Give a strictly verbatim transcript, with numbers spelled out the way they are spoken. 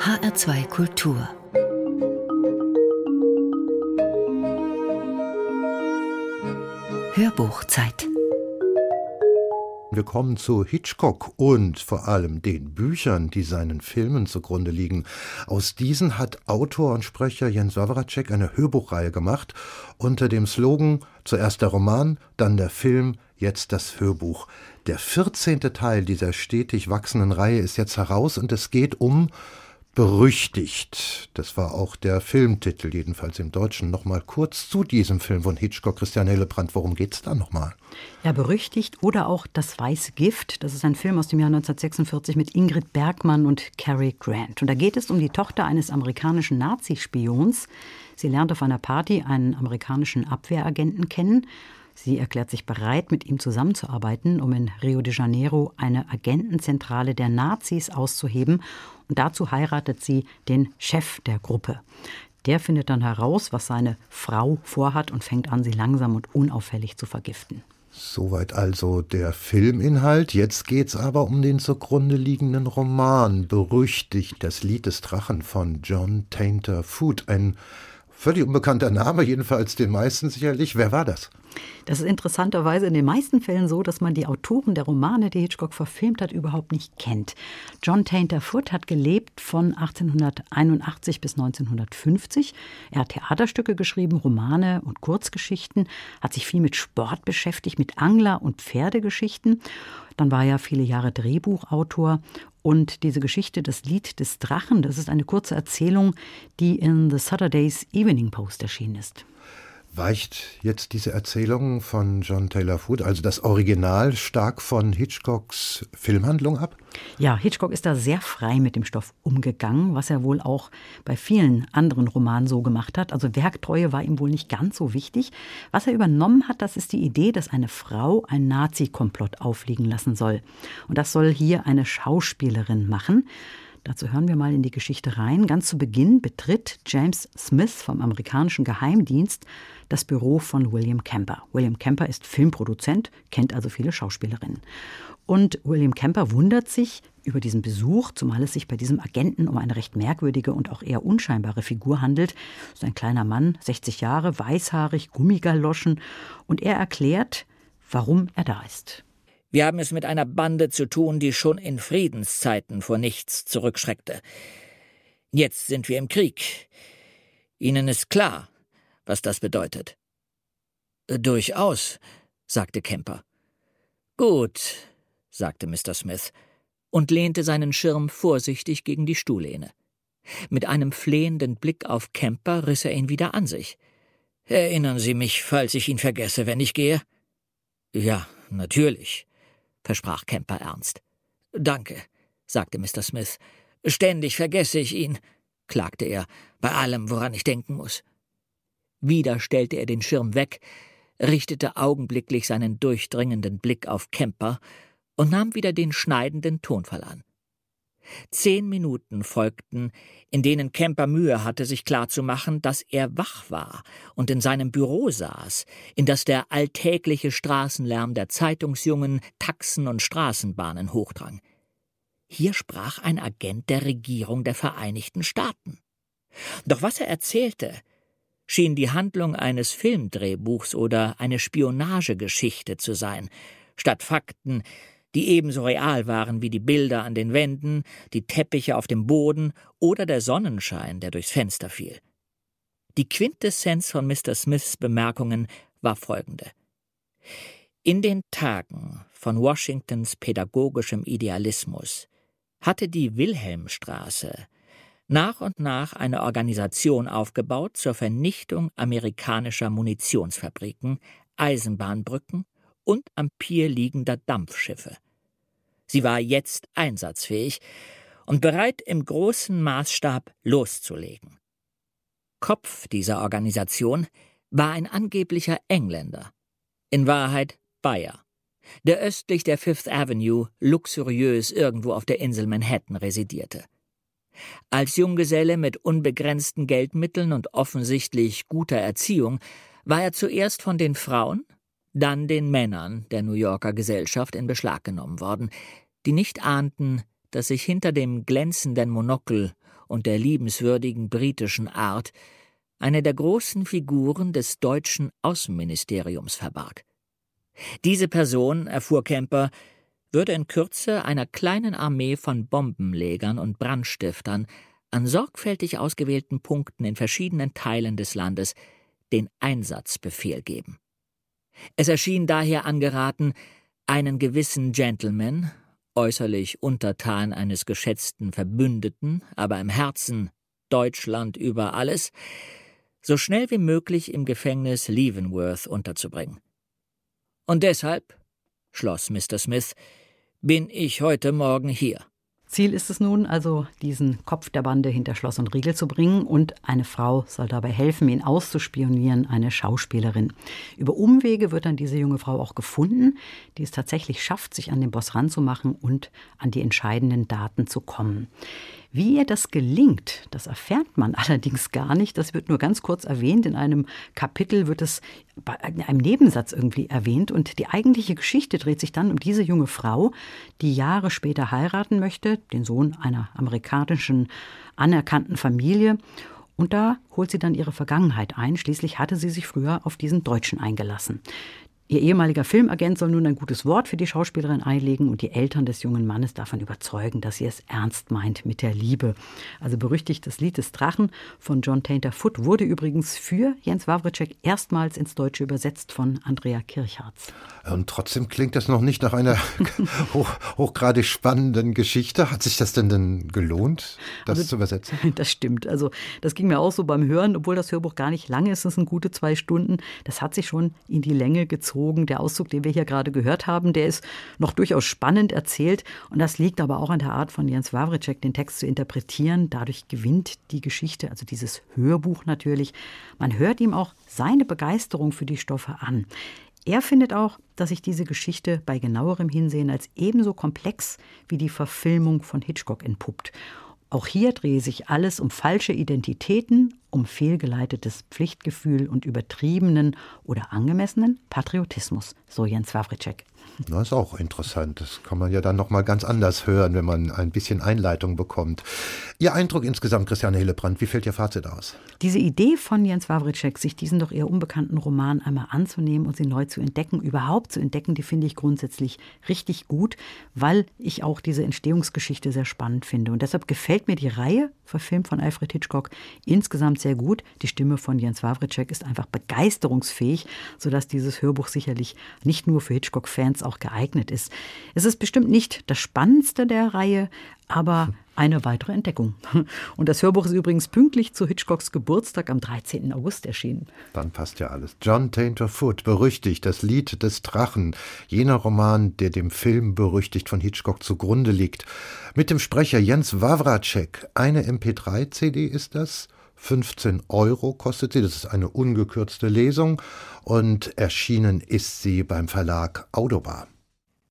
H R zwei Kultur. Hörbuchzeit. Wir kommen zu Hitchcock und vor allem den Büchern, die seinen Filmen zugrunde liegen. Aus diesen hat Autor und Sprecher Jens Wawracek eine Hörbuchreihe gemacht, unter dem Slogan zuerst der Roman, dann der Film, jetzt das Hörbuch. Der vierzehnte Teil dieser stetig wachsenden Reihe ist jetzt heraus und es geht um Berüchtigt. Das war auch der Filmtitel, jedenfalls im Deutschen. Nochmal kurz zu diesem Film von Hitchcock, Christiane Hillebrand. Worum geht's da nochmal? Ja, Berüchtigt oder auch Das weiße Gift. Das ist ein Film aus dem Jahr neunzehnhundertsechsundvierzig mit Ingrid Bergman und Cary Grant. Und da geht es um die Tochter eines amerikanischen Nazispions. Sie lernt auf einer Party einen amerikanischen Abwehragenten kennen. Sie erklärt sich bereit, mit ihm zusammenzuarbeiten, um in Rio de Janeiro eine Agentenzentrale der Nazis auszuheben. Und dazu heiratet sie den Chef der Gruppe. Der findet dann heraus, was seine Frau vorhat und fängt an, sie langsam und unauffällig zu vergiften. Soweit also der Filminhalt. Jetzt geht's aber um den zugrunde liegenden Roman. Berüchtigt, das Lied des Drachen von John Tainter Foot. Ein völlig unbekannter Name, jedenfalls den meisten sicherlich. Wer war das? Das ist interessanterweise in den meisten Fällen so, dass man die Autoren der Romane, die Hitchcock verfilmt hat, überhaupt nicht kennt. John Tainter Foot hat gelebt von achtzehnhunderteinundachtzig bis neunzehnhundertfünfzig. Er hat Theaterstücke geschrieben, Romane und Kurzgeschichten, hat sich viel mit Sport beschäftigt, mit Angler- und Pferdegeschichten. Dann war er viele Jahre Drehbuchautor. Und diese Geschichte, das Lied des Drachen, das ist eine kurze Erzählung, die in The Saturday's Evening Post erschienen ist. Weicht jetzt diese Erzählung von John Tainter Foot, also das Original, stark von Hitchcocks Filmhandlung ab? Ja, Hitchcock ist da sehr frei mit dem Stoff umgegangen, was er wohl auch bei vielen anderen Romanen so gemacht hat. Also Werktreue war ihm wohl nicht ganz so wichtig. Was er übernommen hat, das ist die Idee, dass eine Frau einen Nazi-Komplott aufliegen lassen soll. Und das soll hier eine Schauspielerin machen. Dazu hören wir mal in die Geschichte rein. Ganz zu Beginn betritt James Smith vom amerikanischen Geheimdienst das Büro von William Kemper. William Kemper ist Filmproduzent, kennt also viele Schauspielerinnen. Und William Kemper wundert sich über diesen Besuch, zumal es sich bei diesem Agenten um eine recht merkwürdige und auch eher unscheinbare Figur handelt. Das ist ein kleiner Mann, sechzig Jahre, weißhaarig, Gummigaloschen. Und er erklärt, warum er da ist. Wir haben es mit einer Bande zu tun, die schon in Friedenszeiten vor nichts zurückschreckte. Jetzt sind wir im Krieg. Ihnen ist klar, was das bedeutet. Durchaus, sagte Kemper. Gut, sagte Mister Smith und lehnte seinen Schirm vorsichtig gegen die Stuhllehne. Mit einem flehenden Blick auf Kemper riss er ihn wieder an sich. Erinnern Sie mich, falls ich ihn vergesse, wenn ich gehe? Ja, natürlich, versprach Kemper ernst. Danke, sagte Mister Smith. Ständig vergesse ich ihn, klagte er, bei allem, woran ich denken muss. Wieder stellte er den Schirm weg, richtete augenblicklich seinen durchdringenden Blick auf Kemper und nahm wieder den schneidenden Tonfall an. Zehn Minuten folgten, in denen Kemper Mühe hatte, sich klarzumachen, dass er wach war und in seinem Büro saß, in das der alltägliche Straßenlärm der Zeitungsjungen, Taxen und Straßenbahnen hochdrang. Hier sprach ein Agent der Regierung der Vereinigten Staaten. Doch was er erzählte, schien die Handlung eines Filmdrehbuchs oder eine Spionagegeschichte zu sein, statt Fakten, die ebenso real waren wie die Bilder an den Wänden, die Teppiche auf dem Boden oder der Sonnenschein, der durchs Fenster fiel. Die Quintessenz von Mister Smiths Bemerkungen war folgende. In den Tagen von Washingtons pädagogischem Idealismus hatte die Wilhelmstraße nach und nach eine Organisation aufgebaut zur Vernichtung amerikanischer Munitionsfabriken, Eisenbahnbrücken und am Pier liegender Dampfschiffe. Sie war jetzt einsatzfähig und bereit, im großen Maßstab loszulegen. Kopf dieser Organisation war ein angeblicher Engländer, in Wahrheit Bayer, der östlich der Fifth Avenue luxuriös irgendwo auf der Insel Manhattan residierte. Als Junggeselle mit unbegrenzten Geldmitteln und offensichtlich guter Erziehung war er zuerst von den Frauen, dann den Männern der New Yorker Gesellschaft in Beschlag genommen worden, die nicht ahnten, dass sich hinter dem glänzenden Monokel und der liebenswürdigen britischen Art eine der großen Figuren des deutschen Außenministeriums verbarg. Diese Person, erfuhr Kemper, würde in Kürze einer kleinen Armee von Bombenlegern und Brandstiftern an sorgfältig ausgewählten Punkten in verschiedenen Teilen des Landes den Einsatzbefehl geben. Es erschien daher angeraten, einen gewissen Gentleman, äußerlich untertan eines geschätzten Verbündeten, aber im Herzen Deutschland über alles, so schnell wie möglich im Gefängnis Leavenworth unterzubringen. Und deshalb, schloss Mister Smith, bin ich heute Morgen hier. Ziel ist es nun also, diesen Kopf der Bande hinter Schloss und Riegel zu bringen, und eine Frau soll dabei helfen, ihn auszuspionieren, eine Schauspielerin. Über Umwege wird dann diese junge Frau auch gefunden, die es tatsächlich schafft, sich an den Boss ranzumachen und an die entscheidenden Daten zu kommen. Wie ihr das gelingt, das erfährt man allerdings gar nicht. Das wird nur ganz kurz erwähnt. In einem Kapitel wird es bei einem Nebensatz irgendwie erwähnt. Und die eigentliche Geschichte dreht sich dann um diese junge Frau, die Jahre später heiraten möchte, den Sohn einer amerikanischen anerkannten Familie. Und da holt sie dann ihre Vergangenheit ein. Schließlich hatte sie sich früher auf diesen Deutschen eingelassen. Ihr ehemaliger Filmagent soll nun ein gutes Wort für die Schauspielerin einlegen und die Eltern des jungen Mannes davon überzeugen, dass sie es ernst meint mit der Liebe. Also berüchtigt das Lied des Drachen von John Tainter Foot wurde übrigens für Jens Wawrczeck erstmals ins Deutsche übersetzt von Andrea Kirchhartz. Und trotzdem klingt das noch nicht nach einer hoch, hochgradig spannenden Geschichte. Hat sich das denn denn gelohnt, das also, zu übersetzen? Das stimmt. Also das ging mir auch so beim Hören, obwohl das Hörbuch gar nicht lang ist. Es sind gute zwei Stunden. Das hat sich schon in die Länge gezogen. Der Auszug, den wir hier gerade gehört haben, der ist noch durchaus spannend erzählt. Und das liegt aber auch an der Art von Jens Wawrczeck, den Text zu interpretieren. Dadurch gewinnt die Geschichte, also dieses Hörbuch natürlich. Man hört ihm auch seine Begeisterung für die Stoffe an. Er findet auch, dass sich diese Geschichte bei genauerem Hinsehen als ebenso komplex wie die Verfilmung von Hitchcock entpuppt. Auch hier drehe sich alles um falsche Identitäten, um fehlgeleitetes Pflichtgefühl und übertriebenen oder angemessenen Patriotismus, so Jens Wawrczeck. Das ist auch interessant. Das kann man ja dann noch mal ganz anders hören, wenn man ein bisschen Einleitung bekommt. Ihr Eindruck insgesamt, Christiane Hillebrand, wie fällt Ihr Fazit aus? Diese Idee von Jens Wawrczeck, sich diesen doch eher unbekannten Roman einmal anzunehmen und sie neu zu entdecken, überhaupt zu entdecken, die finde ich grundsätzlich richtig gut, weil ich auch diese Entstehungsgeschichte sehr spannend finde. Und deshalb gefällt mir die Reihe, verfilmt von Alfred Hitchcock, insgesamt sehr gut. Die Stimme von Jens Wawrczeck ist einfach begeisterungsfähig, sodass dieses Hörbuch sicherlich nicht nur für Hitchcock-Fans auch geeignet ist. Es ist bestimmt nicht das Spannendste der Reihe, aber eine weitere Entdeckung. Und das Hörbuch ist übrigens pünktlich zu Hitchcocks Geburtstag am dreizehnten August erschienen. Dann passt ja alles. John Tainter Foot, berüchtigt, das Lied des Drachen. Jener Roman, der dem Film berüchtigt von Hitchcock zugrunde liegt. Mit dem Sprecher Jens Wawrczeck. Eine M P drei C D ist das. fünfzehn Euro kostet sie. Das ist eine ungekürzte Lesung. Und erschienen ist sie beim Verlag Audobar.